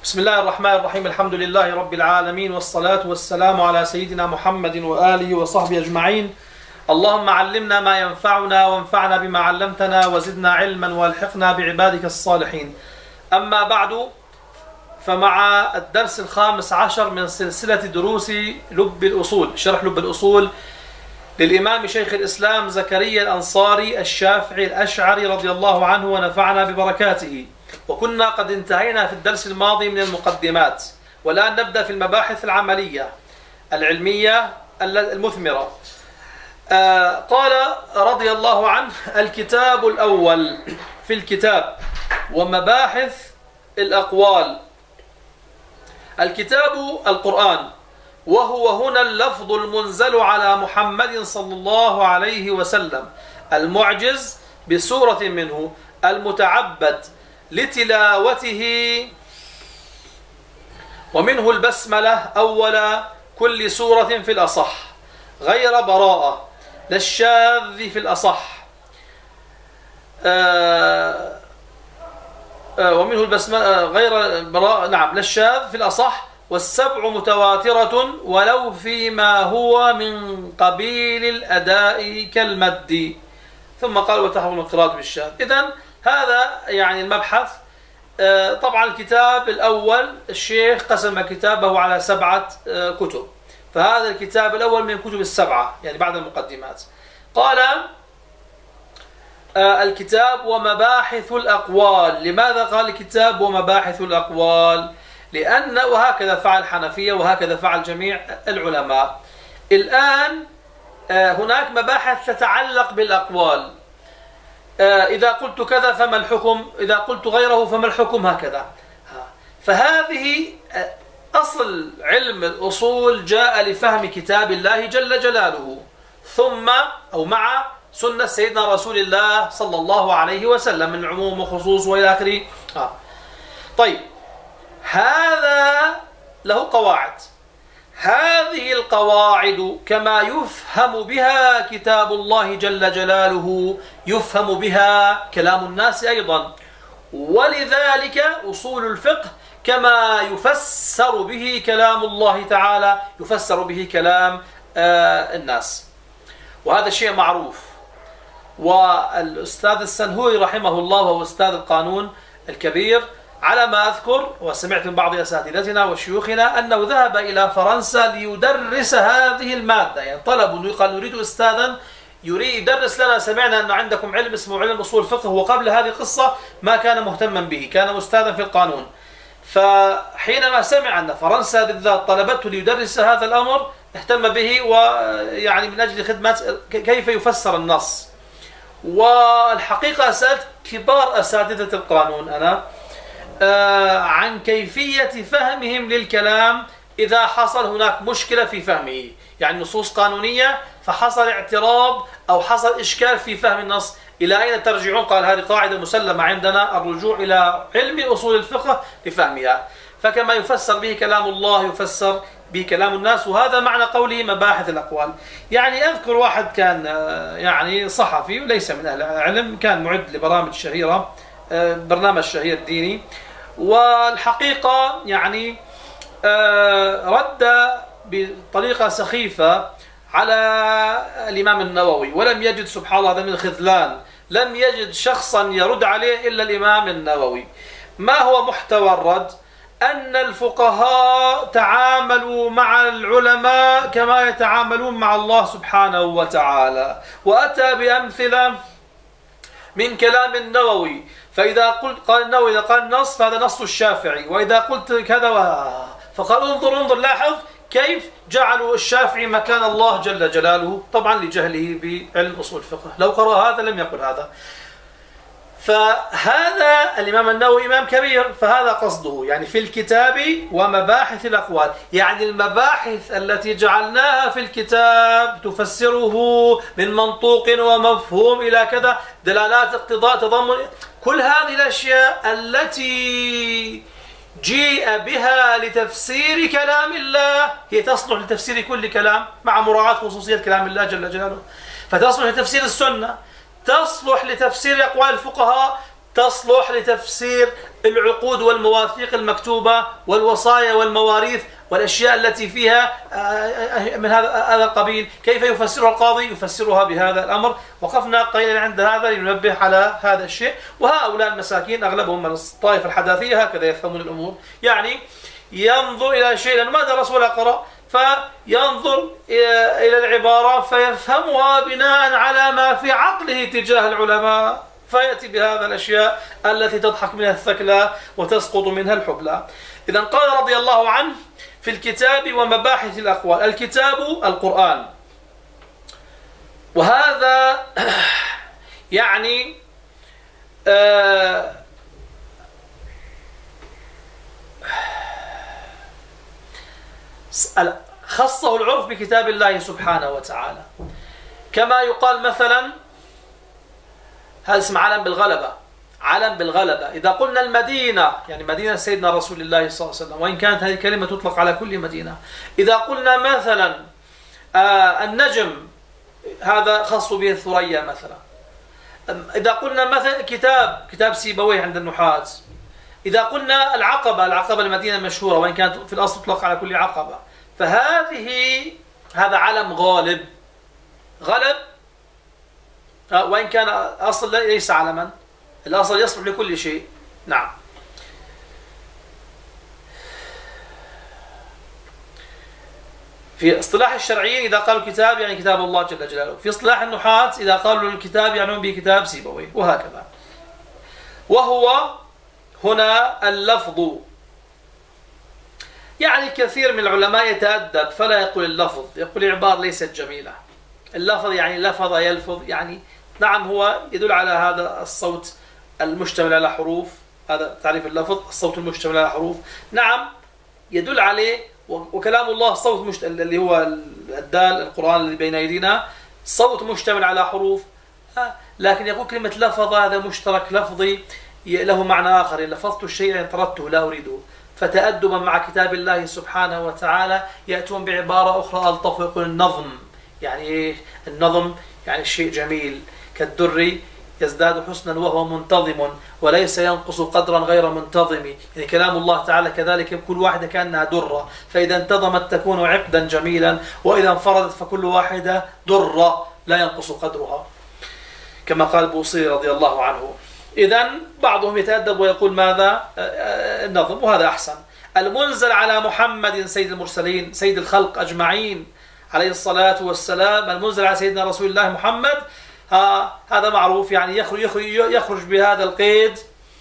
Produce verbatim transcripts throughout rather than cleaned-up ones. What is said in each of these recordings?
بسم الله الرحمن الرحيم. الحمد لله رب العالمين، والصلاة والسلام على سيدنا محمد وآله وصحبه أجمعين. اللهم علمنا ما ينفعنا وانفعنا بما علمتنا وزدنا علما والحقنا بعبادك الصالحين. أما بعد، فمع الدرس الخامس عشر من سلسلة دروس لب الأصول، شرح لب الأصول للإمام شيخ الإسلام زكريا الأنصاري الشافعي الأشعري رضي الله عنه ونفعنا ببركاته. وكنا قد انتهينا في الدرس الماضي من المقدمات، والآن نبدأ في المباحث العملية العلمية المثمرة. آه قال رضي الله عنه: الكتاب الأول في الكتاب ومباحث الأقوال. الكتاب القرآن، وهو هنا اللفظ المنزل على محمد صلى الله عليه وسلم، المعجز بسورة منه، المتعبد لتلاوته، ومنه البسملة أول كل سورة في الأصح، غير براءة للشاذ في الأصح. آه آه ومنه البسملة غير براءة نعم للشاذ في الأصح، والسبع متواترة ولو فيما هو من قبيل الأداء كالمد. ثم قال: وتحرم القراءة بالشاذ. إذن هذا يعني المبحث. آه طبعا الكتاب الأول الشيخ قسم كتابه على سبعة آه كتب، فهذا الكتاب الأول من الكتب السبعة يعني بعد المقدمات. قال: آه الكتاب ومباحث الأقوال. لماذا قال الكتاب ومباحث الأقوال؟ لأن وهكذا فعل الحنفية وهكذا فعل جميع العلماء. الآن آه هناك مباحث تتعلق بالأقوال. إذا قلت كذا فما الحكم، إذا قلت غيره فما الحكم، هكذا. فهذه أصل علم الأصول جاء لفهم كتاب الله جل جلاله، ثم أو مع سنة سيدنا رسول الله صلى الله عليه وسلم من عموم وخصوص وإلى آخره. طيب، هذا له قواعد. هذه القواعد كما يفهم بها كتاب الله جل جلاله يفهم بها كلام الناس أيضا، ولذلك أصول الفقه كما يفسر به كلام الله تعالى يفسر به كلام آه الناس، وهذا شيء معروف. والأستاذ السنهوري رحمه الله وهو أستاذ القانون الكبير، على ما أذكر وسمعت من بعض أساتذتنا وشيوخنا أنه ذهب إلى فرنسا ليدرس هذه المادة. يعني طلبوا، قال: نريد أستاذا يريد يدرس لنا، سمعنا أن عندكم علم اسمه علم أصول الفقه، وقبل هذه القصة ما كان مهتما به، كان أستاذا في القانون. فحينما سمع أن فرنسا بالذات طلبته ليدرس هذا الأمر اهتم به، ويعني من أجل خدمة كيف يفسر النص. والحقيقة سألت كبار أساتذة القانون أنا آه عن كيفية فهمهم للكلام إذا حصل هناك مشكلة في فهمه، يعني نصوص قانونية فحصل اعتراض أو حصل إشكال في فهم النص، إلى أين ترجعون؟ قال: هذه قاعدة مسلمة عندنا، الرجوع إلى علم أصول الفقه لفهمها. فكما يفسر به كلام الله يفسر به كلام الناس، وهذا معنى قوله مباحث الأقوال. يعني أذكر واحد كان يعني صحفي وليس من أهل العلم، كان معد لبرامج شهيرة، برنامج شهير ديني، والحقيقة يعني رد بطريقة سخيفة على الإمام النووي، ولم يجد سبحان الله، هذا من الخذلان، لم يجد شخصا يرد عليه إلا الإمام النووي. ما هو محتوى الرد؟ أن الفقهاء تعاملوا مع العلماء كما يتعاملون مع الله سبحانه وتعالى، وأتى بأمثلة من كلام النووي. فإذا قلت قال النووي إذا قال نص فهذا نص الشافعي، وإذا قلت كذا و... فقال: انظر انظر لاحظ كيف جعلوا الشافعي مكان الله جل جلاله، طبعا لجهله بعلم أصول الفقه. لو قرأ هذا لم يقل هذا. فهذا الإمام النووي إمام كبير، فهذا قصده يعني في الكتاب ومباحث الأقوال، يعني المباحث التي جعلناها في الكتاب تفسره من منطوق ومفهوم إلى كذا، دلالات اقتضاء تضمن، كل هذه الأشياء التي جيء بها لتفسير كلام الله هي تصلح لتفسير كل كلام مع مراعاة خصوصية كلام الله جل جلاله. فتصلح لتفسير السنة، تصلح لتفسير أقوال الفقهاء، تصلح لتفسير العقود والمواثيق المكتوبة والوصايا والمواريث والأشياء التي فيها من هذا هذا القبيل. كيف يفسرها القاضي؟ يفسرها بهذا الأمر. وقفنا قليلا عند هذا لننبه على هذا الشيء. وهؤلاء المساكين أغلبهم من الطائفة الحداثية هكذا يفهمون الأمور، يعني ينظر إلى شيء لأنه ما درس ولا قرأ، فينظر إلى العبارة فيفهمها بناء على ما في عقله تجاه العلماء، فيأتي بهذا الأشياء التي تضحك منها الثكلى وتسقط منها الحبلى. إذا قال رضي الله عنه في الكتاب ومباحث الأقوال، الكتاب القرآن، وهذا يعني آه خصه العرف بكتاب الله سبحانه وتعالى، كما يقال مثلا هذا اسم علم بالغلبة، علم بالغلبة. إذا قلنا المدينة يعني مدينة سيدنا رسول الله صلى الله عليه وسلم، وإن كانت هذه الكلمة تطلق على كل مدينة. إذا قلنا مثلا آه النجم، هذا خص به الثريا مثلا. إذا قلنا مثلا كتاب كتاب سيبويه عند النحاة. إذا قلنا العقبة، العقبة المدينة المشهورة وإن كانت في الأصل تطلق على كل عقبة. فهذه هذا علم غالب، غلب وإن كان أصل ليس علما، الأصل يصلح لكل شيء. نعم. في اصطلاح الشرعيين إذا قالوا كتاب يعني كتاب الله جل جلاله، في اصطلاح النحاة إذا قالوا الكتاب يعنون به كتاب سيبويه، وهكذا. وهو هنا اللفظ، يعني كثير من العلماء يتأدب فلا يقول اللفظ، يقول عبارة ليست جميلة. اللفظ يعني لفظ يلفظ، يعني نعم هو يدل على هذا الصوت المشتمل على حروف، هذا تعريف اللفظ، الصوت المشتمل على حروف، نعم يدل عليه. وكلام الله صوت مشت... اللي هو الدال القرآن اللي بين أيدينا صوت مشتمل على حروف، لكن يقول كلمة لفظ هذا مشترك لفظي له معنى آخر، لفظت الشيء يعني طردته لا أريده. فتأدبا مع كتاب الله سبحانه وتعالى يأتون بعبارة أخرى ألطف، ويقول النظم، يعني إيه النظم؟ يعني الشيء جميل كالدر يزداد حسنا وهو منتظم وليس ينقص قدرا غير منتظم. يعني كلام الله تعالى كذلك كل واحدة كأنها درة، فإذا انتظمت تكون عقدا جميلا، وإذا انفردت فكل واحدة درة لا ينقص قدرها، كما قال بوصيري رضي الله عنه. إذن بعضهم يتأدب ويقول ماذا؟ النظم، وهذا أحسن. المنزل على محمد سيد المرسلين سيد الخلق أجمعين عليه الصلاة والسلام، المنزل على سيدنا رسول الله محمد، ها هذا معروف، يعني يخرج, يخرج, يخرج بهذا القيد،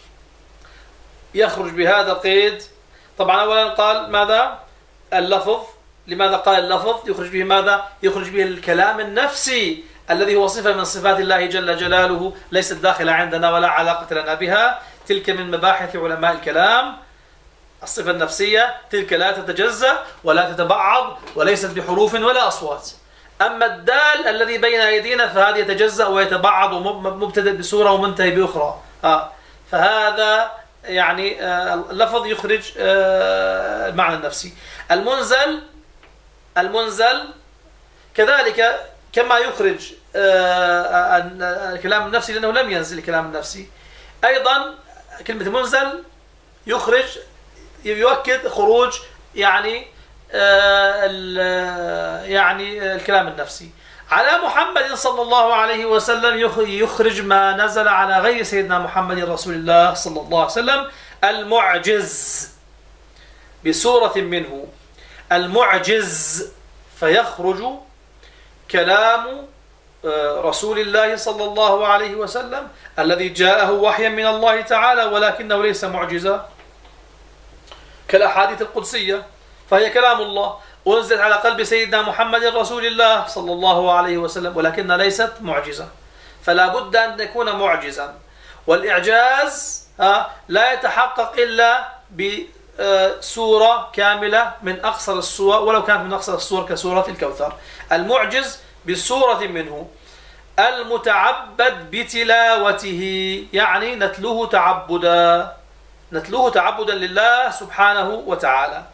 يخرج بهذا القيد. طبعا أولا قال ماذا؟ اللفظ. لماذا قال اللفظ؟ يخرج به ماذا؟ يخرج به الكلام النفسي الذي هو صفة من صفات الله جل جلاله ليست داخلة عندنا ولا علاقة لنا بها. تلك من مباحث علماء الكلام، الصفة النفسية تلك لا تتجزأ ولا تتبعض وليست بحروف ولا أصوات. أما الدال الذي بين أيدينا فهذا يتجزأ ويتبعض ومبتدأ بصورة ومنتهي بأخرى. آه. فهذا يعني آه اللفظ يخرج آه المعنى النفسي. المنزل المنزل كذلك كما يخرج آه الكلام النفسي لأنه لم ينزل الكلام النفسي، أيضا كلمة منزل يخرج يؤكد خروج يعني آه يعني الكلام النفسي. على محمد صلى الله عليه وسلم يخرج ما نزل على غير سيدنا محمد رسول الله صلى الله عليه وسلم، المعجز بسورة منه، المعجز، فيخرج كلام رسول الله صلى الله عليه وسلم الذي جاءه وحيا من الله تعالى ولكنه ليس معجزا كالأحاديث القدسية، فهي كلام الله أنزل على قلب سيدنا محمد رسول الله صلى الله عليه وسلم ولكنها ليست معجزة، فلا بد أن تكون معجزا. والإعجاز لا يتحقق إلا بسورة كاملة من أقصر السور، ولو كانت من أقصر السور كسورة الكوثر. المعجز بسورة منه، المتعبد بتلاوته، يعني نتلوه تعبدا، نتلوه تعبدا لله سبحانه وتعالى.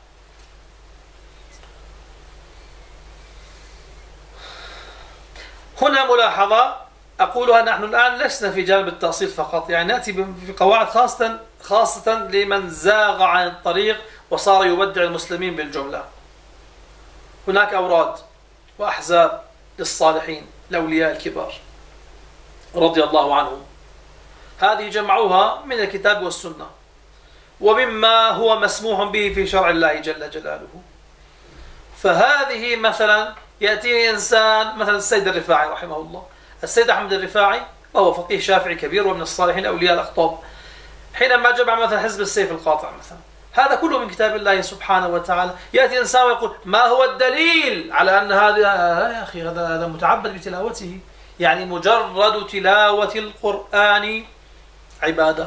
هنا ملاحظة أقولها نحن الآن لسنا في جانب التأصيل فقط، يعني نأتي بقواعد خاصة خاصة لمن زاغ عن الطريق وصار يودع المسلمين بالجملة. هناك أوراد وأحزاب للصالحين الأولياء الكبار رضي الله عنهم، هذه جمعوها من الكتاب والسنة ومما هو مسموح به في شرع الله جل جلاله. فهذه مثلا يأتيني إنسان مثلا السيد الرفاعي رحمه الله، السيد أحمد الرفاعي وهو فقيه شافعي كبير ومن الصالحين الأولياء الأخطاب، حينما جمع مثلا حزب السيف القاطع مثلا، هذا كله من كتاب الله سبحانه وتعالى. يأتي إنسان ويقول ما هو الدليل على أن هذا يا أخي هذا هذا متعبد بتلاوته، يعني مجرد تلاوة القرآن عبادة،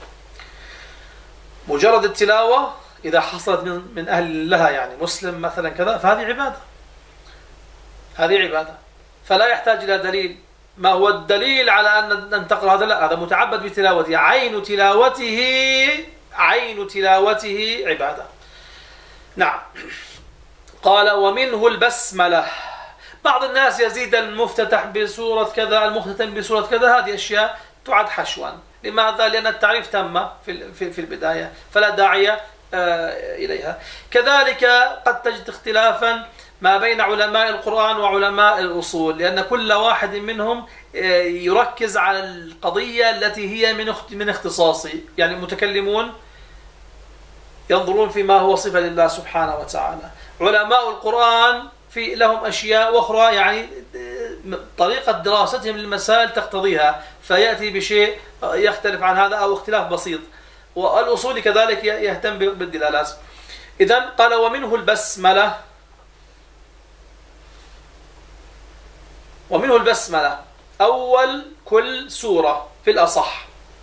مجرد التلاوة إذا حصلت من من أهل لها يعني مسلم مثلا كذا فهذه عبادة، هذه عبادة، فلا يحتاج إلى دليل. ما هو الدليل على أن أن تقرأ هذا؟ لا، هذا متعبد بتلاوته، عين تلاوته عين تلاوته عبادة. نعم. قال ومنه البسملة. بعض الناس يزيد المفتتح بسورة كذا، المختتم بسورة كذا، هذه أشياء تعد حشوا. لماذا؟ لأن التعريف تم في في البداية فلا داعي إليها. كذلك قد تجد اختلافا ما بين علماء القرآن وعلماء الأصول، لأن كل واحد منهم يركز على القضية التي هي من من اختصاصه. يعني المتكلمون ينظرون فيما هو صفة لله سبحانه وتعالى، علماء القرآن في لهم أشياء أخرى يعني طريقة دراستهم للمسائل تقتضيها، فيأتي بشيء يختلف عن هذا أو اختلاف بسيط. والأصول كذلك يهتم بالدلالات. إذن قال ومنه البسملة، ومنه البسملة أول كل سورة في الأصح،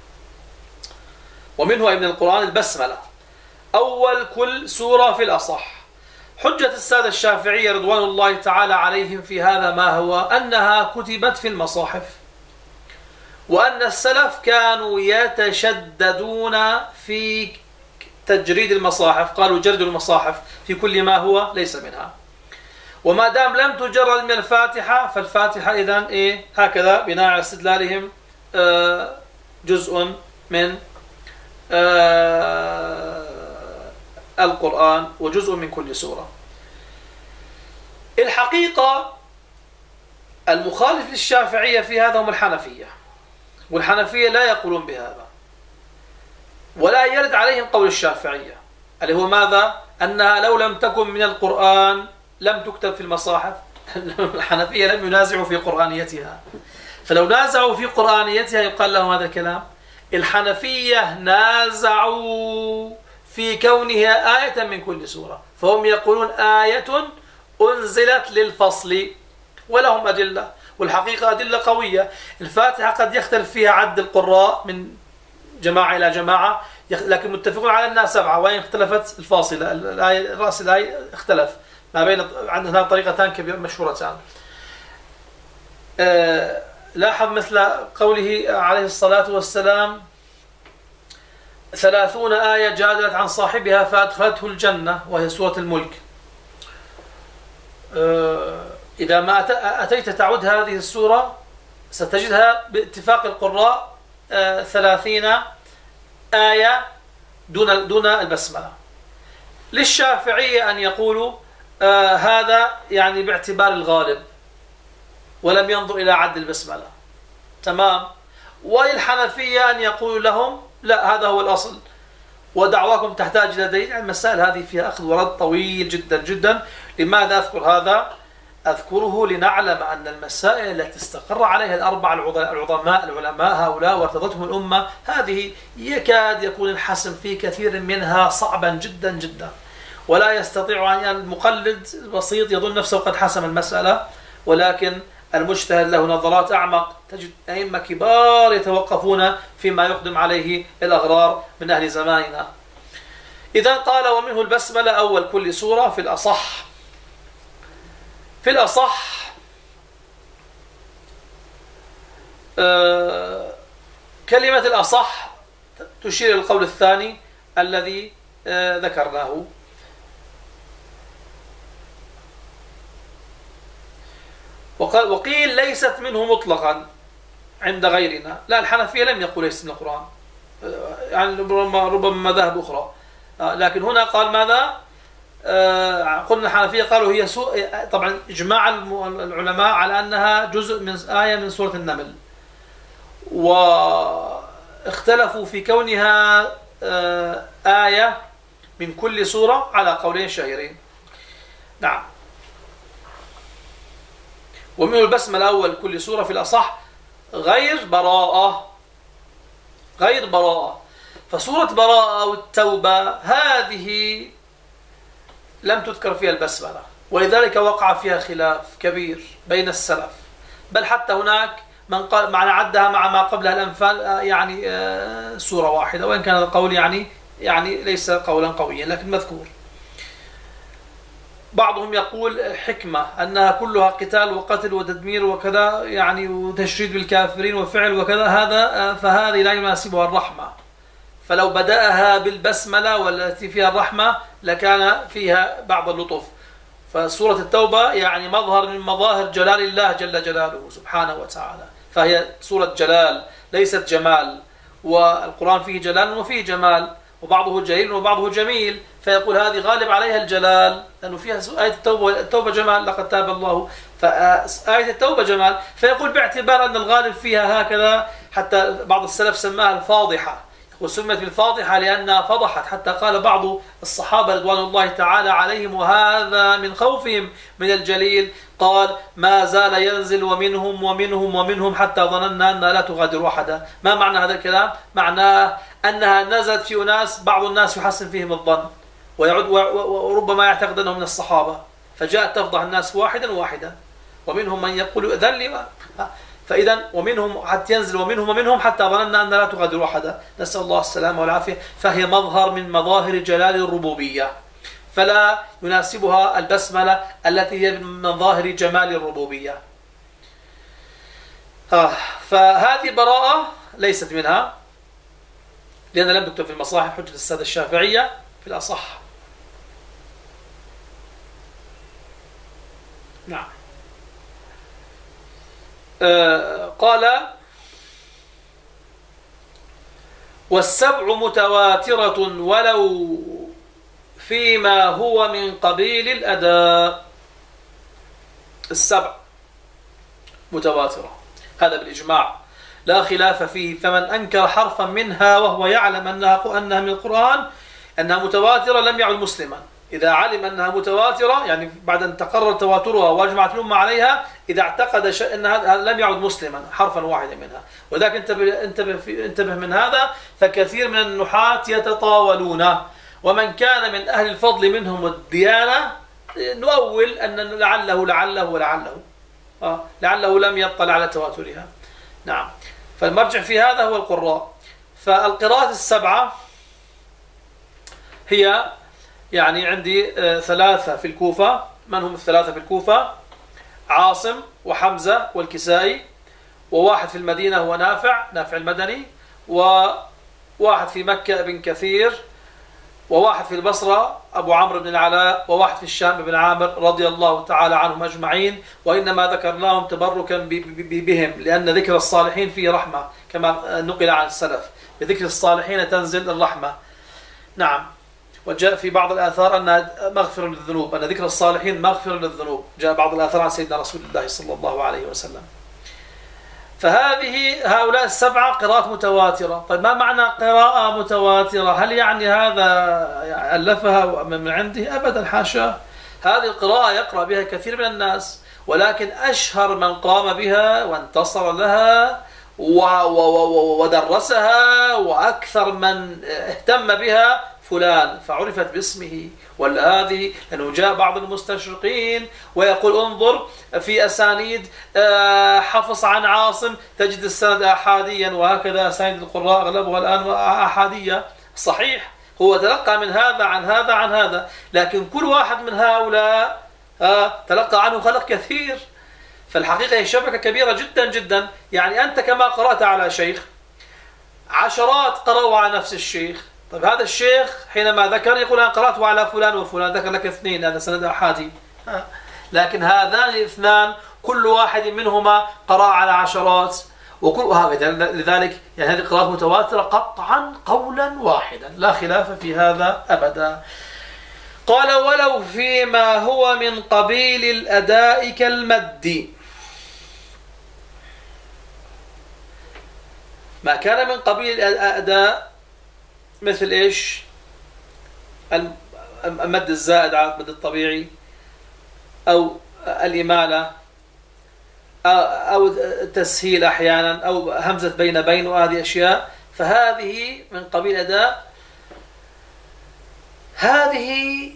ومنه أي من القرآن البسملة أول كل سورة في الأصح. حجة السادة الشافعية رضوان الله تعالى عليهم في هذا ما هو أنها كتبت في المصاحف، وأن السلف كانوا يتشددون في تجريد المصاحف، قالوا جردوا المصاحف في كل ما هو ليس منها، وما دام لم تجرد من الفاتحة فالفاتحة إذن إيه هكذا بناء على استدلالهم آه جزء من آه القرآن وجزء من كل سورة. الحقيقة المخالف للشافعية في هذا هم الحنفية، والحنفية لا يقولون بهذا ولا يرد عليهم قول الشافعية اللي هو ماذا؟ أنها لو لم تكن من القرآن لم تكتب في المصاحف. الحنفية لم ينازعوا في قرآنيتها، فلو نازعوا في قرآنيتها يقال لهم هذا الكلام. الحنفية نازعوا في كونها آية من كل سورة، فهم يقولون آية أنزلت للفصل ولهم أدلة، والحقيقة أدلة قوية. الفاتحة قد يختلف فيها عد القراء من جماعة إلى جماعة، لكن متفقون على أنها سبعة، وإن اختلفت الفاصلة الآية رأس الآية اختلف ما بين، عندنا طريقتان كبيرة مشهورتان. أه لاحظ مثل قوله عليه الصلاة والسلام ثلاثون آية جادلت عن صاحبها فأدخلته الجنة، وهي سورة الملك. أه إذا ما أتيت تعود هذه السورة ستجدها باتفاق القراء أه ثلاثين آية دون دون البسملة. للشافعية أن يقولوا آه هذا يعني باعتبار الغالب ولم ينظر إلى عد البسملة، تمام. وللحنفية أن يقولوا لهم لا، هذا هو الأصل ودعواكم تحتاج إلى دليل. المسائل هذه فيها أخذ ورد طويل جدا جدا. لماذا أذكر هذا؟ أذكره لنعلم أن المسائل التي استقر عليها الأربع العظماء العلماء هؤلاء وارتضتهم الأمة، هذه يكاد يكون الحسم في كثير منها صعبا جدا جدا، ولا يستطيع أن المقلد البسيط يظن نفسه قد حسم المسألة، ولكن المجتهد له نظرات أعمق. تجد أئمة كبار يتوقفون فيما يقدم عليه الأغرار من أهل زماننا. إذا قال ومنه البسملة أول كل سورة في الأصح. في الأصح آه كلمة الأصح تشير إلى القول الثاني الذي آه ذكرناه. وقيل ليست منه مطلقا، عند غيرنا. لا، الحنفية لم يقول ليس من القرآن، يعني ربما ربما مذاهب أخرى، لكن هنا قال ماذا؟ قلنا الحنفية قالوا هي سو... طبعا إجماع العلماء على أنها جزء من آية من سورة النمل، واختلفوا في كونها آية من كل سورة على قولين شهيرين. نعم. ومنه البسمة الأول كل سورة في الأصح غير براءة، غير براءة. فسورة براءة أو التوبة هذه لم تذكر فيها البسملة، ولذلك وقع فيها خلاف كبير بين السلف، بل حتى هناك من قال معنى عدها مع ما قبلها الأنفال يعني سورة واحدة، وإن كان القول يعني يعني ليس قولا قويا لكن مذكور. بعضهم يقول حكمة أنها كلها قتال وقتل وتدمير وكذا، يعني وتشريد بالكافرين وفعل وكذا، هذا فهذه لا يناسبها الرحمة، فلو بدأها بالبسملة والتي فيها الرحمة لكان فيها بعض اللطف. فسورة التوبة يعني مظهر من مظاهر جلال الله جل جلاله سبحانه وتعالى، فهي سورة جلال ليست جمال، والقرآن فيه جلال وفيه جمال، وبعضه جليل وبعضه جميل، فيقول هذه غالب عليها الجلال لأنه فيها آية التوبة، التوبة جمال لقد تاب الله، فآية التوبة جمال، فيقول باعتبار أن الغالب فيها هكذا. حتى بعض السلف سماها الفاضحة، وسمت بالفاضحة لأنها فضحت، حتى قال بعض الصحابة رضوان الله تعالى عليهم وهذا من خوفهم من الجليل، قال ما زال ينزل ومنهم ومنهم ومنهم حتى ظننا أنها لا تغادر أحدا. ما معنى هذا الكلام؟ معناه أنها نزلت في أناس بعض الناس يحسن فيهم الظن ويعد وربما يعتقد أنهم من الصحابة، فجاءت تفضح الناس واحدا واحدا، ومنهم من يقول أذن لي، فإذا ومنهم حتى ينزل ومنهم ومنهم حتى ظننا أن لا تغادر أحدا، نسأل الله السلامة والعافية. فهي مظهر من مظاهر جلال الربوبية، فلا يناسبها البسملة التي هي من مظاهر جمال الربوبية. آه فهذه براءة ليست منها، لأن لم تكتب في المصاحف، حجة السادة الشافعية في الأصح. نعم. آه قال والسبع متواترة ولو فيما هو من قبيل الأداء. السبع متواترة هذا بالإجماع لا خلاف فيه، فمن أنكر حرفا منها وهو يعلم أنها أنها من القرآن أنها متواترة لم يعد مسلما. إذا علم أنها متواترة يعني بعد أن تقرر تواترها واجمعت الأمة عليها، إذا اعتقد أنها لم يعد مسلما حرفا واحدا منها. وذلك انتبه, انتبه, انتبه من هذا، فكثير من النحاة يتطاولون، ومن كان من أهل الفضل منهم والديانة نؤول أن لعله لعله ولعله آه لعله لم يطلع على تواترها. نعم. فالمرجع في هذا هو القراء. فالقراءات السبعة هي يعني عندي ثلاثة في الكوفة. من هم الثلاثة في الكوفة؟ عاصم وحمزة والكسائي، وواحد في المدينة هو نافع نافع المدني، وواحد في مكة ابن كثير، وواحد في البصرة أبو عمرو بن العلاء، وواحد في الشام ابن عامر رضي الله تعالى عنهم أجمعين. وإنما ذكرناهم تبركا بهم لأن ذكر الصالحين فيه رحمة كما نقل عن السلف، بذكر الصالحين تنزل الرحمة. نعم. وجاء في بعض الآثار أنها مغفرة للذنوب، أن ذكر الصالحين مغفرة للذنوب، جاء بعض الآثار عن سيدنا رسول الله صلى الله عليه وسلم. فهذه هؤلاء السبعة قراءات متواترة. طيب ما معنى قراءة متواترة؟ هل يعني هذا ألفها من عنده؟ أبدا حاشا. هذه القراءة يقرأ بها كثير من الناس، ولكن أشهر من قام بها وانتصر لها ودرسها وأكثر من اهتم بها فلان، فعرفت باسمه. والهذه لأنه جاء بعض المستشرقين ويقول انظر في أسانيد حفص عن عاصم تجد السند أحاديا، وهكذا أسانيد القراء أغلبها الآن أحادية. صحيح هو تلقى من هذا عن هذا عن هذا، لكن كل واحد من هؤلاء تلقى عنه خلق كثير. فالحقيقة هي شبكة كبيرة جدا جدا. يعني أنت كما قرأت على شيخ عشرات قرأوا على نفس الشيخ. طيب هذا الشيخ حينما ذكر يقول أنا قرأت على فلان وفلان، ذكر لك اثنين، هذا سند أحادي. لكن هذان الاثنان كل واحد منهما قرأ على عشرات، وكل هذا لذلك يعني هذه قراءات متواترة قطعا قولا واحدا لا خلاف في هذا أبدا. قال ولو فيما هو من قبيل الأداء كالمد، ما كان من قبيل الأداء مثل إيش؟ المد الزائد على المد الطبيعي أو الإمالة أو التسهيل أحيانا أو همزة بين بين وهذه أشياء، فهذه من قبيل أداء. هذه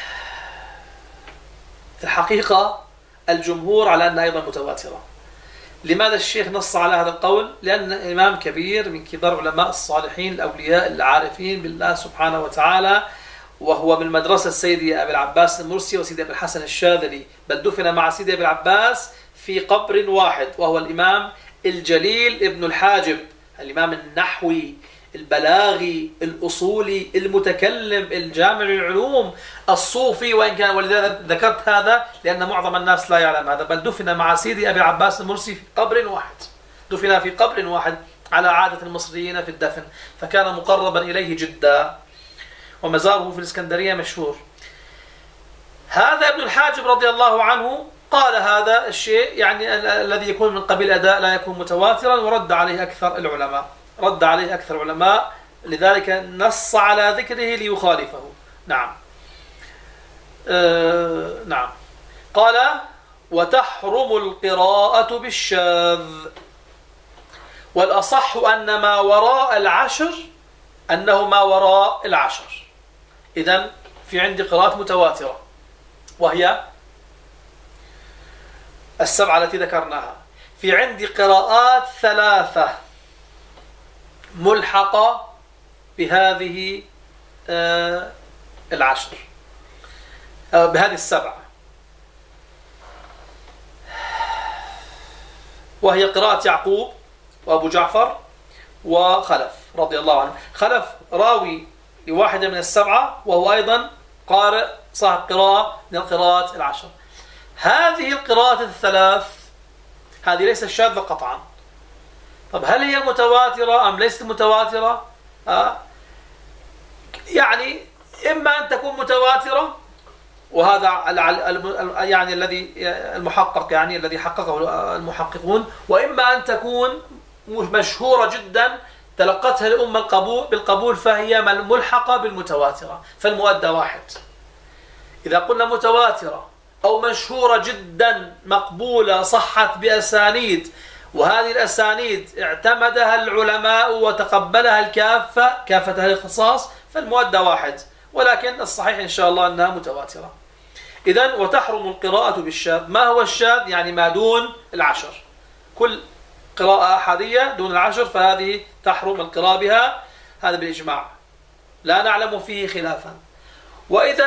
في الحقيقة الجمهور على أنها أيضا متواترة. لماذا الشيخ نص على هذا القول؟ لأن إمام كبير من كبار علماء الصالحين الأولياء العارفين بالله سبحانه وتعالى، وهو من مدرسة سيدي أبي العباس المرسي وسيدي أبي الحسن الشاذلي، بل دفن مع سيدي أبي العباس في قبر واحد، وهو الإمام الجليل ابن الحاجب، الإمام النحوي البلاغي الأصولي المتكلم الجامع للعلوم الصوفي، وإن كان ولذلك ذكرت هذا لأن معظم الناس لا يعلم هذا، بل دفن مع سيدي أبي العباس المرسي في قبر واحد، دفن في قبر واحد على عادة المصريين في الدفن، فكان مقربا إليه جدا، ومزاره في الإسكندرية مشهور. هذا ابن الحاجب رضي الله عنه قال هذا الشيء يعني الذي يكون من قبيل أداء لا يكون متواترا، ورد عليه أكثر العلماء، رد عليه أكثر العلماء، لذلك نص على ذكره ليخالفه. نعم. آه نعم. قال وتحرم القراءة بالشاذ، والأصح أن ما وراء العشر أنه ما وراء العشر. إذن في عندي قراءات متواترة وهي السبعة التي ذكرناها، في عندي قراءات ثلاثة ملحقة بهذه آه العشر آه بهذه السبعة، وهي قراءة يعقوب وأبو جعفر وخلف رضي الله عنه. خلف راوي لواحدة من السبعة، وهو أيضا قارئ صاحب قراءة من القراءات العشر. هذه القراءات الثلاث هذه ليست شاذة قطعا. طب هل هي متواترة أم ليست متواترة؟ آه يعني إما أن تكون متواترة، وهذا يعني الذي المحقق يعني الذي حققه المحققون، وإما أن تكون مشهورة جدا تلقتها الأمة القبول بالقبول فهي ملحقة بالمتواترة، فالمؤدى واحد. إذا قلنا متواترة أو مشهورة جدا مقبولة صحت بأسانيد، وهذه الأسانيد اعتمدها العلماء وتقبلها الكافة كافة أهل الاختصاص، فالمؤدى واحد، ولكن الصحيح إن شاء الله أنها متواترة. إذن وتحرم القراءة بالشاذ. ما هو الشاذ؟ يعني ما دون العشر، كل قراءة أحادية دون العشر فهذه تحرم القراءة بها، هذا بالإجماع لا نعلم فيه خلافا. وإذا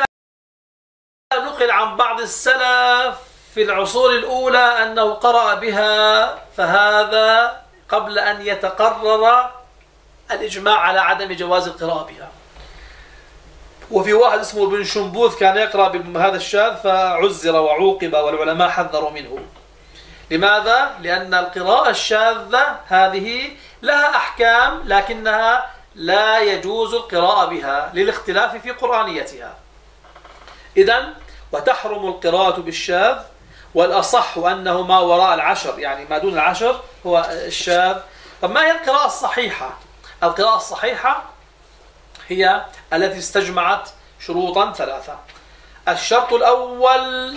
نقل عن بعض السلف في العصور الأولى أنه قرأ بها، فهذا قبل أن يتقرر الإجماع على عدم جواز القراءة بها. وفي واحد اسمه ابن شنبوذ كان يقرأ بهذا الشاذ فعزر وعوقب، والعلماء حذروا منه. لماذا؟ لأن القراءة الشاذة هذه لها أحكام لكنها لا يجوز القراءة بها للاختلاف في قرآنيتها. إذن وتحرم القراءة بالشاذ، والأصح أنه ما وراء العشر يعني ما دون العشر هو الشاذ. طب ما هي القراءة الصحيحة؟ القراءة الصحيحة هي التي استجمعت شروطا ثلاثة. الشرط الأول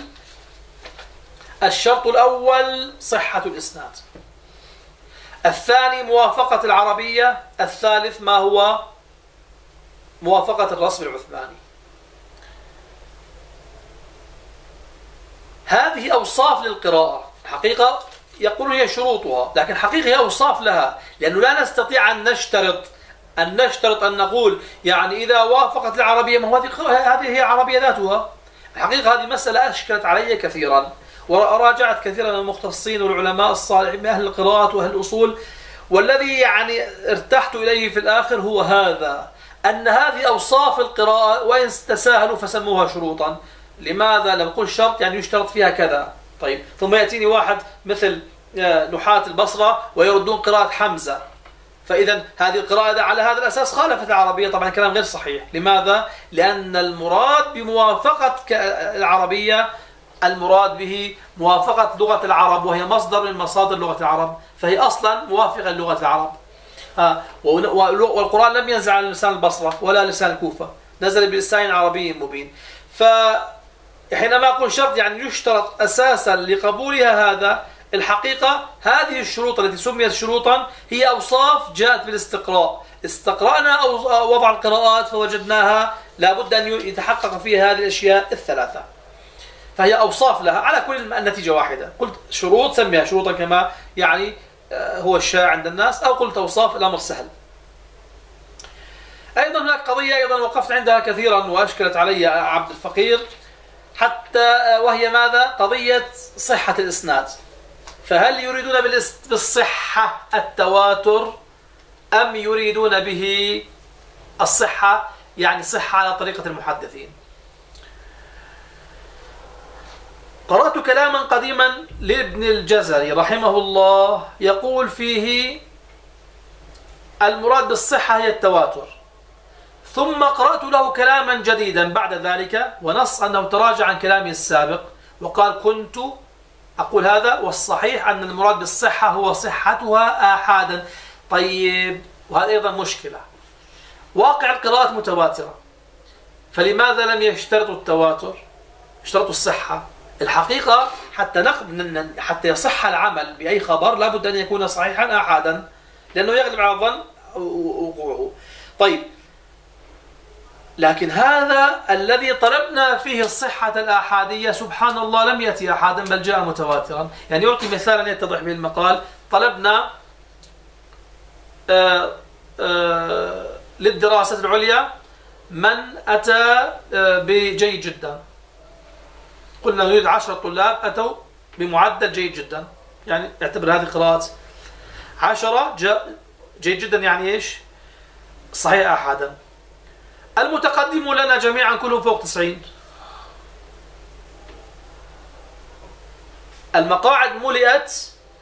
الشرط الأول صحة الإسناد، الثاني موافقة العربية، الثالث ما هو موافقة الرسم العثماني. هذه أوصاف للقراءة، حقيقة يقول هي شروطها، لكن حقيقة هي أوصاف لها، لأنه لا نستطيع أن نشترط أن نشترط أن نقول يعني إذا وافقت العربية ما هو هذه هي عربية ذاتها. الحقيقة هذه مسألة أشكلت علي كثيرا، وراجعت كثيرا من المختصين والعلماء الصالحين من أهل القراءات وأهل الأصول، والذي يعني ارتحت إليه في الآخر هو هذا، أن هذه أوصاف القراءة، وإن تساهلوا فسموها شروطا. لماذا؟ لم نقول شرط يعني يشترط فيها كذا. طيب ثم يأتيني واحد مثل نحاة البصرة ويردون قراءة حمزة، فإذا هذه القراءة على هذا الأساس خالفت العربية. طبعا كلام غير صحيح. لماذا؟ لأن المراد بموافقة العربية المراد به موافقة لغة العرب، وهي مصدر من مصادر لغة العرب، فهي أصلا موافقة للغة العرب. آه والقرآن لم ينزل على لسان البصرة ولا لسان الكوفة، نزل بلسان عربي مبين. فحينما أقول شرط يعني يشترط أساسا لقبولها هذا، الحقيقة هذه الشروط التي سميت شروطا هي أوصاف جاءت بالاستقراء. استقرأنا أو وضع القراءات فوجدناها لابد أن يتحقق فيها هذه الأشياء الثلاثة، فهي أوصاف لها. على كل النتيجة واحدة، قلت شروط سميها شروطا كما يعني هو الشائع عند الناس، أو قلت أوصاف، الأمر سهل. أيضا هناك قضية أيضا وقفت عندها كثيرا وأشكلت علي عبد الفقير حتى، وهي ماذا؟ قضية صحة الإسناد. فهل يريدون بالصحة التواتر أم يريدون به الصحة يعني صحة على طريقة المحدثين؟ قرأت كلاما قديما لابن الجزري رحمه الله يقول فيه المراد بالصحة هي التواتر، ثم قرأت له كلاما جديدا بعد ذلك ونص أنه تراجع عن كلامه السابق وقال كنت أقول هذا، والصحيح أن المراد بالصحة هو صحتها آحادا. طيب، وهذا أيضا مشكلة. واقع القراءات متواترة، فلماذا لم يشترطوا التواتر؟ اشترطوا الصحة. الحقيقة حتى نقبل حتى يصح العمل بأي خبر لابد أن يكون صحيحا آحادا، لأنه يغلب على الظن وقوعه. طيب، لكن هذا الذي طلبنا فيه الصحة الآحادية سبحان الله لم يأتي أحادا بل جاء متواترا. يعني يعطي مثالا يتضح به المقال. طلبنا آآ آآ للدراسة العليا من أتى بجيد جدا، قلنا نريد عشرة طلاب أتوا بمعدل جيد جدا، يعني اعتبر هذه قراءات عشرة جاء جيد جدا، يعني إيش؟ صحيح أحدا. المتقدم لنا جميعا كلهم فوق تسعين. المقاعد ملئت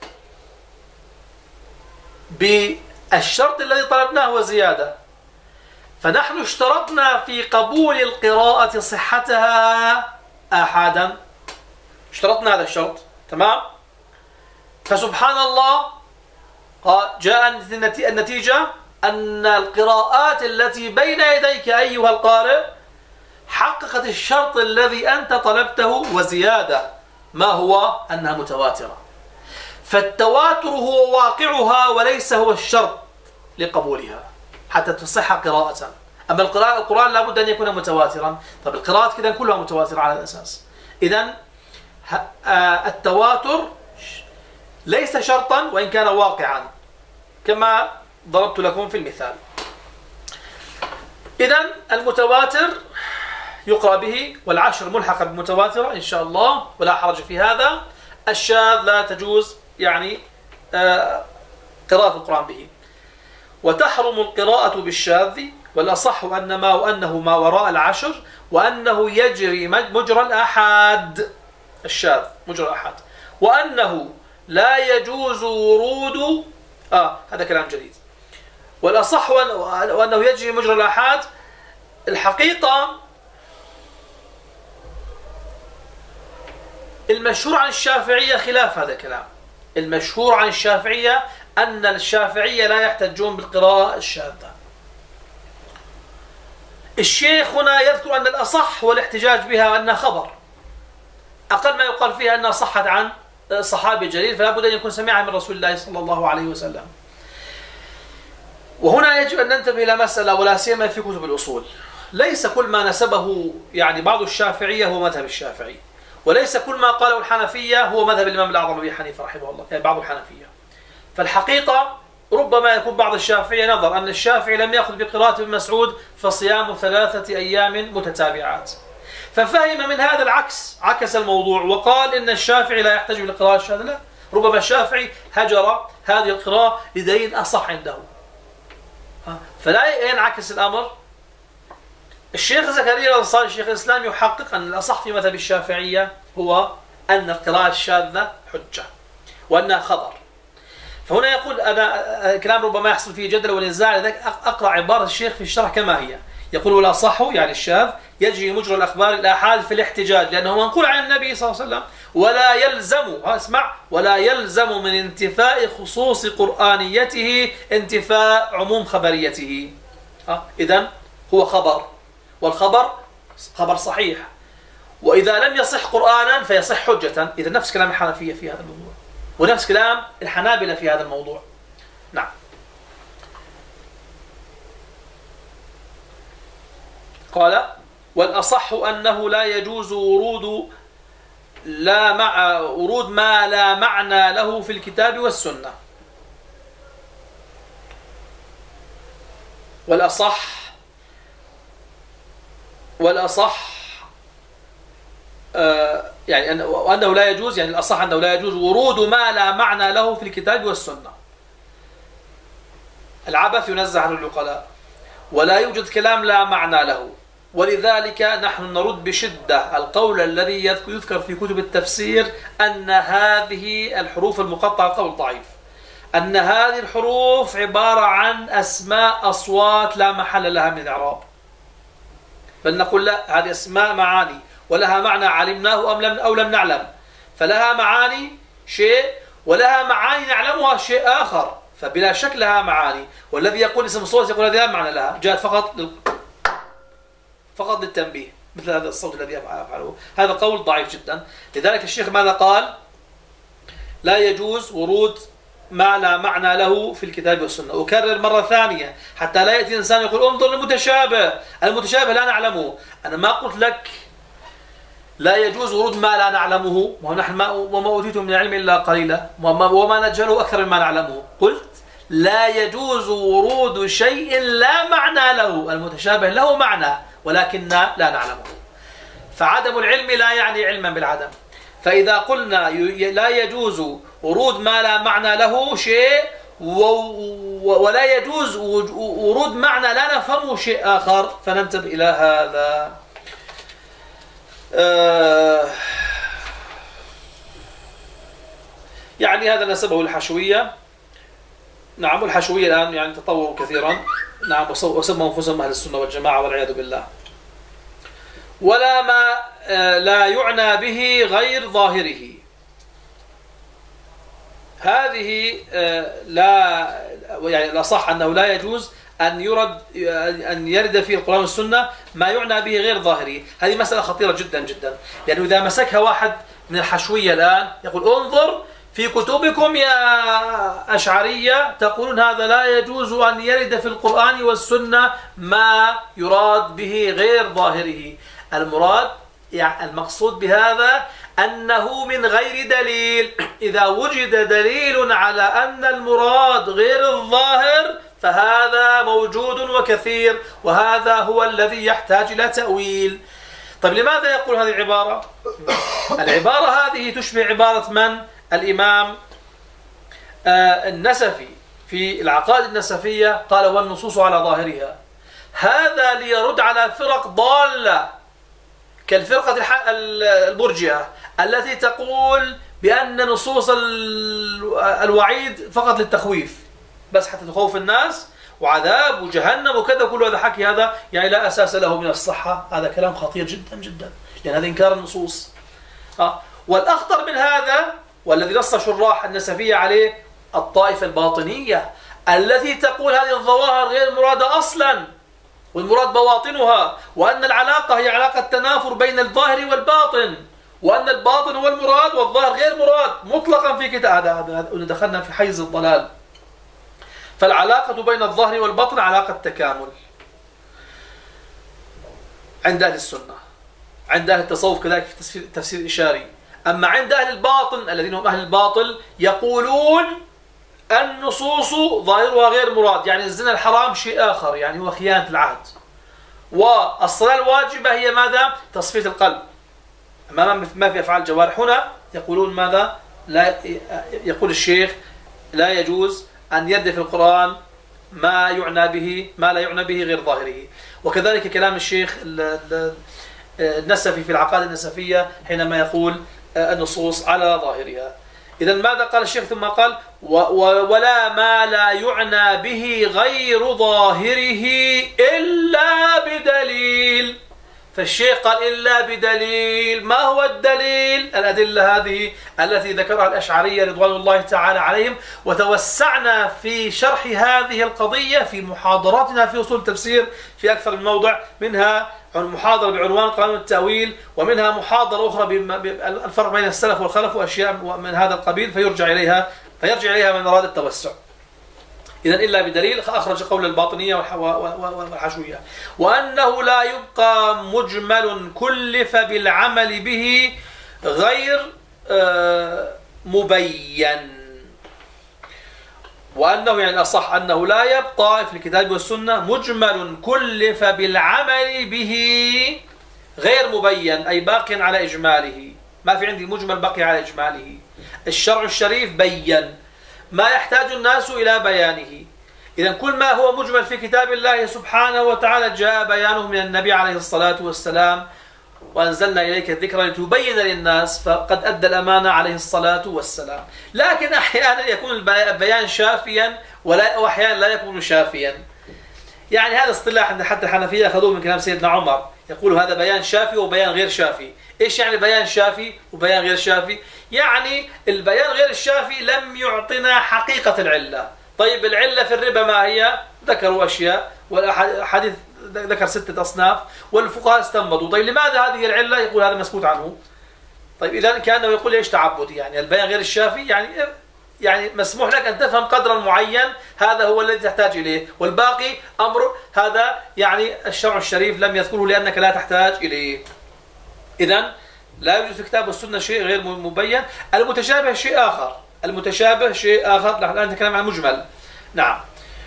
بالشرط الذي طلبناه وزيادة، فنحن اشترطنا في قبول القراءة صحتها آحادا، اشترطنا هذا الشرط، تمام؟ فسبحان الله جاء النتيجة أن القراءات التي بين يديك أيها القارئ حققت الشرط الذي أنت طلبته وزيادة، ما هو؟ أنها متواترة. فالتواتر هو واقعها وليس هو الشرط لقبولها حتى تصح قراءة. أما القراءة القرآن لابد أن يكون متواترا. طب القراءات كذا كلها متواترة على الأساس. إذن التواتر ليس شرطا وإن كان واقعا كما ضربت لكم في المثال. إذن المتواتر يقرأ به، والعشر ملحقة بمتواترة إن شاء الله ولا حرج في هذا. الشاذ لا تجوز يعني قراءة القرآن به، وتحرم القراءة بالشاذ، والأصح أن ما وأنه ما وراء العشر، وأنه يجري مجرى الآحاد، الشاذ مجرى الآحاد، وأنه لا يجوز ورود آه هذا كلام جديد. والأصح وأنه يجري مجرى الآحاد. الحقيقة المشهور عن الشافعية خلاف هذا الكلام. المشهور عن الشافعية أن الشافعية لا يحتجون بالقراءة الشاذة. الشيخ هنا يذكر أن الأصح هو الاحتجاج بها وأنها خبر، أقل ما يقال فيها أنها صحت عن صحابي جليل، فلا بد أن يكون سمعها من رسول الله صلى الله عليه وسلم. وهنا يجب أن ننتبه إلى مسألة ولا سيما في كتب الأصول. ليس كل ما نسبه يعني بعض الشافعية هو مذهب الشافعي، وليس كل ما قاله الحنفية هو مذهب الإمام الأعظم أبي حنيفة رحمه الله، يعني بعض الحنفية. فالحقيقة ربما يكون بعض الشافعية نظر أن الشافعي لم يأخذ بقراءة ابن مسعود فصيام ثلاثة أيام متتابعات، ففهم من هذا العكس، عكس الموضوع وقال إن الشافعي لا يحتاج للقراءة الشاذة. لا، ربما الشافعي هجر هذه القراءة لدليل أصح عنده، فلا ينعكس الأمر. الشيخ زكريا الأنصاري شيخ الإسلام يحقق أن الأصح في مذهب الشافعية هو أن القراءة الشاذة حجة، وأنها خبر. فهنا يقول أنا كلام ربما يحصل فيه جدل ونزاع، لذلك أقرأ عبارة الشيخ في الشرح كما هي. يقول ولا صح يعني الشاذ يجري مجرى الأخبار الآحاد في الاحتجاج لأنه منقول عن النبي صلى الله عليه وسلم، ولا يلزم اسمع ولا يلزم من انتفاء خصوص قرآنيته انتفاء عموم خبريته. إذن هو خبر، والخبر خبر صحيح، وإذا لم يصح قرآنا فيصح حجة. إذا نفس كلام الحنفية في هذا الموضوع، ونفس كلام الحنابلة في هذا الموضوع. نعم. قال والأصح أنه لا يجوز ورود لا مع ورود ما لا معنى له في الكتاب والسنة. والأصح والأصح آه يعني أنه لا يجوز، يعني الأصح أنه لا يجوز ورود ما لا معنى له في الكتاب والسنة. العبث ينزع عن العقلاء، ولا يوجد كلام لا معنى له، ولذلك نحن نرد بشدة القول الذي يذكر في كتب التفسير أن هذه الحروف المقطعة قول ضعيف، أن هذه الحروف عبارة عن أسماء أصوات لا محل لها من الإعراب، بل نقول لا، هذه أسماء معاني ولها معنى علمناه أم لم أو لم نعلم، فلها معاني شيء ولها معاني نعلمها شيء آخر، فبلا شك لها معاني. والذي يقول اسم الصوت يقول هذه لا معنى لها، جاءت فقط لل... فقط للتنبيه، مثل هذا الصوت الذي أفعله. هذا قول ضعيف جدا. لذلك الشيخ ماذا قال؟ لا يجوز ورود ما لا معنى له في الكتاب والسنة. أكرر مرة ثانية حتى لا يأتي إنسان يقول انظر للمتشابه، المتشابه لا نعلمه. أنا ما قلت لك لا يجوز ورود ما لا نعلمه، ونحن ما وما أوتيتم من العلم إلا قليلا، وما نجهله أكثر مما نعلمه. قلت لا يجوز ورود شيء لا معنى له، المتشابه له معنى ولكننا لا نعلمه. فعدم العلم لا يعني علما بالعدم. فإذا قلنا لا يجوز ورود ما لا معنى له شيء ولا يجوز ورود معنى لا نفهمه شيء آخر، فننتبه إلى هذا. آه يعني هذا نسبه الحشوية. نعم، والحشوية الآن يعني تطوروا كثيرا. نعم، وسموا أنفسهم أهل السنة والجماعة والعياذ بالله. ولا ما آه لا يعنى به غير ظاهره. هذه آه لا يعني الأصح أنه لا يجوز أن يرد أن يرد في القرآن والسنة ما يعنى به غير ظاهره. هذه مسألة خطيرة جدا جدا، لأنه إذا مسكها واحد من الحشوية الآن يقول انظر في كتبكم يا أشعرية تقولون هذا لا يجوز أن يرد في القرآن والسنة ما يراد به غير ظاهره. المراد يعني المقصود بهذا أنه من غير دليل. إذا وجد دليل على أن المراد غير الظاهر فهذا موجود وكثير، وهذا هو الذي يحتاج إلى تأويل. طيب لماذا يقول هذه العبارة؟ العبارة هذه تشبه عبارة من؟ الإمام آه النسفي في العقائد النسفية قال والنصوص على ظاهرها. هذا ليرد على فرق ضالة كالفرقة المرجئة التي تقول بأن نصوص الوعيد فقط للتخويف، بس حتى تخوف الناس وعذاب وجهنم وكذا، كل هذا حكي هذا يعني لا أساس له من الصحة. هذا كلام خطير جدا جدا، لأن هذا إنكار النصوص. آه. والأخطر من هذا والذي نص شراح النسفية عليه الطائفة الباطنية التي تقول هذه الظواهر غير مرادة أصلا، والمراد بواطنها، وأن العلاقة هي علاقة تنافر بين الظاهر والباطن، وأن الباطن هو المراد والظاهر غير مراد مطلقا في كتاب. هذا دخلنا في حيز الضلال. فالعلاقة بين الظاهر والباطن علاقة تكامل عند أهل السنة، عند أهل التصوف كذلك في التفسير الإشاري. أما عند أهل الباطن الذين هم أهل الباطل يقولون النصوص ظاهرها غير مراد، يعني الزنا الحرام شيء آخر، يعني هو خيانة العهد، والصلاة الواجبة هي ماذا؟ تصفية القلب أمام ما في أفعال الجوارح. هنا يقولون ماذا؟ لا يقول الشيخ لا يجوز أن يرد في القرآن ما يعنى به ما لا يعنى به غير ظاهره. وكذلك كلام الشيخ النسفي في العقائد النسفية حينما يقول النصوص على ظاهرها. إذا ماذا قال الشيخ؟ ثم قال و و ولا ما لا يعنى به غير ظاهره إلا بدليل. فالشيخ قال إلا بدليل. ما هو الدليل؟ الأدلة هذه التي ذكرها الأشعرية رضوان الله تعالى عليهم، وتوسعنا في شرح هذه القضية في محاضراتنا في أصول التفسير في أكثر من موضع، منها محاضرة بعنوان قانون التأويل، ومنها محاضرة أخرى بالفرق بين السلف والخلف وأشياء من هذا القبيل، فيرجع إليها فيرجع إليها من أراد التوسع. إذا إلا بدليل أخرج قول الباطنية والحشوية. وأنه لا يبقى مجمل كلف بالعمل به غير مبين. وأنه يعني الأصح أنه لا يبقى في الكتاب والسنة مجمل كلف بالعمل به غير مبين، أي باق على إجماله. ما في عندي مجمل باقي على إجماله. الشرع الشريف بين ما يحتاج الناس إلى بيانه. إذا كل ما هو مجمل في كتاب الله سبحانه وتعالى جاء بيانه من النبي عليه الصلاة والسلام، وأنزلنا إليك الذكر لتبين للناس، فقد أدى الأمانة عليه الصلاة والسلام. لكن أحيانا يكون البيان شافيا وأحيانا لا يكون شافيا. يعني هذا اصطلاح عند حتى الحنفية أخذوه من كلام سيدنا عمر، يقولوا هذا بيان شافي وبيان غير شافي. إيش يعني بيان شافي وبيان غير شافي؟ يعني البيان غير الشافي لم يعطنا حقيقة العلة. طيب العلة في الربا ما هي؟ ذكروا أشياء، والحديث ذكر ستة أصناف، والفقهاء استنبطوا. طيب لماذا هذه العلة؟ يقول هذا مسكوت عنه. طيب إذا كأنه يقول إيش تعبدي، يعني البيان غير الشافي يعني يعني مسموح لك أن تفهم قدرا معين، هذا هو الذي تحتاج إليه، والباقي أمر هذا يعني الشرع الشريف لم يذكره لأنك لا تحتاج إليه. إذا لا يوجد في الكتاب والسنة شيء غير مبين. المتشابه شيء آخر، المتشابه شيء آخر. نحن الآن نتكلم عن المجمل. نعم.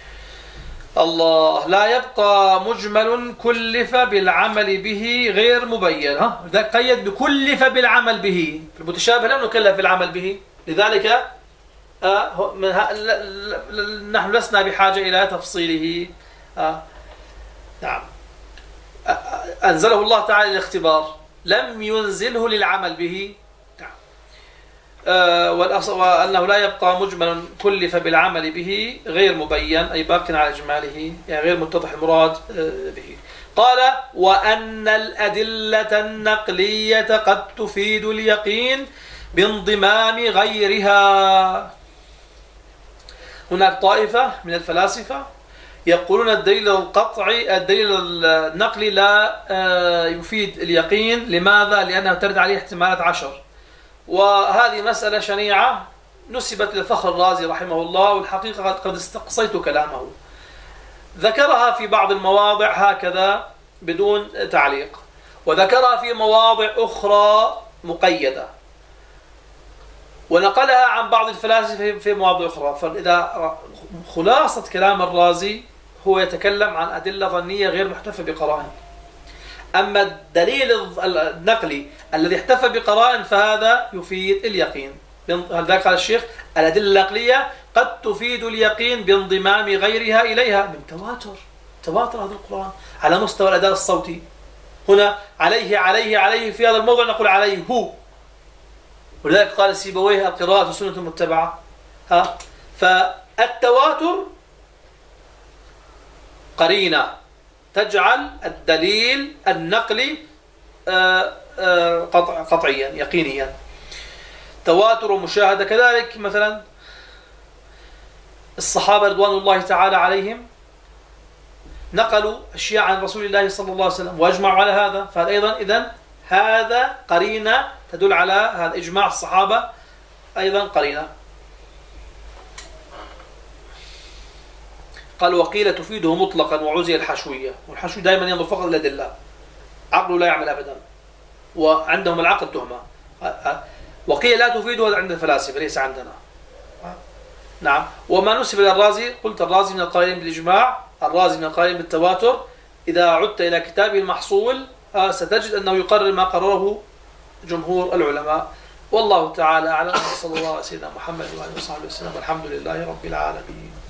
الله لا يبقى مجمل كلف بالعمل به غير مبين. ها ذاك قيد بكلف بالعمل به. المتشابه لم نكلف بالعمل به، لذلك آه نحن لسنا بحاجة إلى تفصيله. آه نعم. آه أنزله الله تعالى للاختبار، لم ينزله للعمل به. نعم. آه وأنه لا يبقى مجمل كلف بالعمل به غير مبين، أي باق على إجماله، يعني غير متضح المراد آه به. قال وأن الأدلة النقلية قد تفيد اليقين بانضمام غيرها. هناك طائفة من الفلاسفة يقولون الدليل القطعي الدليل النقلي لا يفيد اليقين. لماذا؟ لأنه ترد عليه احتمالات عشر، وهذه مسألة شنيعة نسبت للفخر الرازي رحمه الله، والحقيقة قد استقصيت كلامه. ذكرها في بعض المواضع هكذا بدون تعليق، وذكرها في مواضع أخرى مقيدة، ونقلها عن بعض الفلاسفة في مواضع أخرى. فإذا خلاصة كلام الرازي هو يتكلم عن أدلة ظنية غير محتفى بقرائن. أما الدليل النقلي الذي احتفى بقرائن فهذا يفيد اليقين. هذا قال الشيخ الأدلة النقلية قد تفيد اليقين بانضمام غيرها إليها من تواتر. تواتر هذا القرآن على مستوى الأداء الصوتي. هنا عليه عليه عليه في هذا الموضع نقول عليه هو، ولذلك قال سيبويه القراءة سنة متبعة. ها فالتواتر قرينة تجعل الدليل النقلي قطع قطعيا يقينيا. تواتر ومشاهدة. كذلك مثلا الصحابة رضوان الله تعالى عليهم نقلوا أشياء عن رسول الله صلى الله عليه وسلم وأجمعوا على هذا، فهذا أيضا إذن هذا قرينة تدل على هذا إجماع الصحابة، أيضا قرينة. قال وقيل تفيده مطلقا وعزي الحشوية، والحشو دائما ينظر فقط الأدلة، عقله لا يعمل أبدا، وعندهم العقل تهمة. وقيل لا تفيده عند الفلاسفة ليس عندنا. نعم. وما نسب إلى الرازي قلت الرازي من القائلين بالإجماع، الرازي من القائلين بالتواتر. إذا عدت إلى كتابه المحصول ستجد أنه يقرر ما قرره جمهور العلماء. والله تعالى أعلم. صلى الله على سيدنا محمد وعلى آله وصحبه وسلم، والحمد لله رب العالمين.